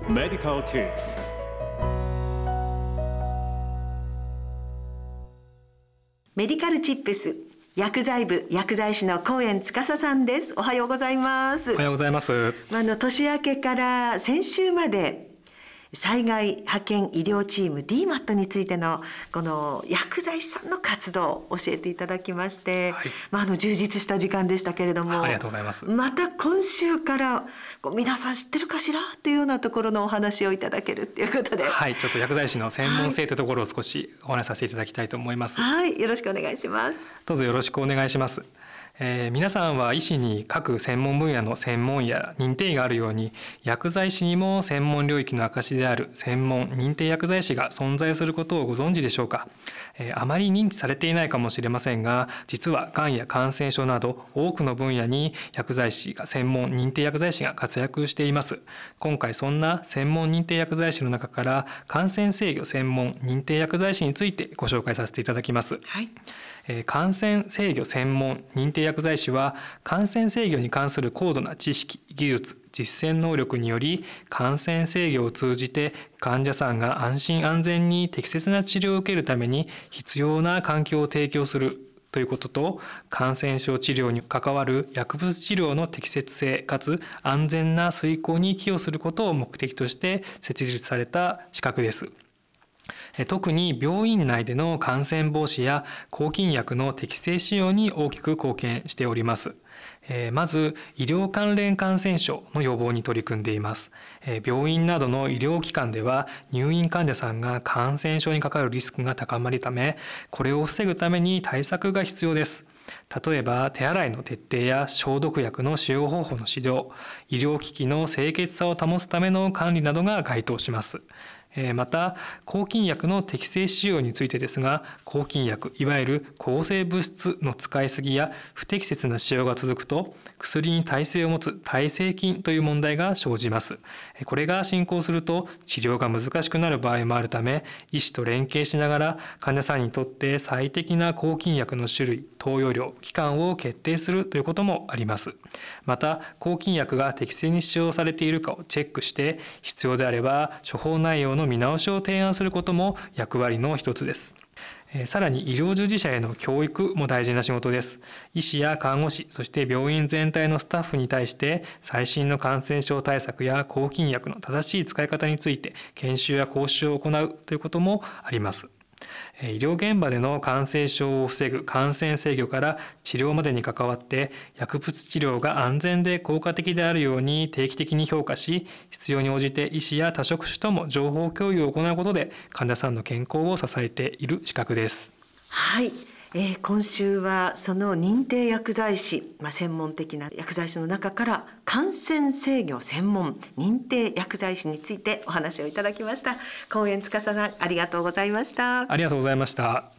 Medical Tips。 メディカルチップス、薬剤部薬剤師の高円司さんです。おはようございます。 おはようございます。 年明けから先週まで災害派遣医療チーム DMAT についてのこの薬剤師さんの活動を教えていただきまして、充実した時間でしたけれども、 ありがとうございます。 また今週から皆さん知ってるかしらというようなところのお話をいただけるということで、 ちょっと薬剤師の専門性というところを少しお話しさせていただきたいと思います。 よろしくお願いします。 どうぞよろしくお願いします。皆さんは医師に各専門分野の専門や認定医があるように、薬剤師にも専門領域の証である専門認定薬剤師が存在することをご存知でしょうか。あまり認知されていないかもしれませんが、実はがんや感染症など多くの分野に薬剤師が専門認定薬剤師が活躍しています。今回そんな専門認定薬剤師の中から感染制御専門認定薬剤師についてご紹介させていただきます。感染制御専門認定薬剤師は、感染制御に関する高度な知識、技術、実践能力により、感染制御を通じて患者さんが安心安全に適切な治療を受けるために必要な環境を提供するということと、感染症治療に関わる薬物治療の適切性かつ安全な遂行に寄与することを目的として設立された資格です。特に病院内での感染防止や抗菌薬の適正使用に大きく貢献しております。まず医療関連感染症の予防に取り組んでいます。病院などの医療機関では入院患者さんが感染症にかかるリスクが高まるため、これを防ぐために対策が必要です。例えば手洗いの徹底や消毒薬の使用方法の指導、医療機器の清潔さを保つための管理などが該当します。また抗菌薬の適正使用についてですが、抗菌薬いわゆる抗生物質の使いすぎや不適切な使用が続くと、薬に耐性を持つ耐性菌という問題が生じます。これが進行すると治療が難しくなる場合もあるため、医師と連携しながら患者さんにとって最適な抗菌薬の種類、投与量、期間を決定するということもあります。また抗菌薬が適正に使用されているかをチェックして、必要であれば処方内容の見直しを提案することも役割の一つです。さらに医療従事者への教育も大事な仕事です。医師や看護師、そして病院全体のスタッフに対して最新の感染症対策や抗菌薬の正しい使い方について研修や講習を行うということもあります。医療現場での感染症を防ぐ感染制御から治療までに関わって、薬物治療が安全で効果的であるように定期的に評価し、必要に応じて医師や他職種とも情報共有を行うことで患者さんの健康を支えている資格です。 今週はその認定薬剤師、専門的な薬剤師の中から感染制御専門認定薬剤師についてお話をいただきました。高円司さん、ありがとうございました。 ありがとうございました。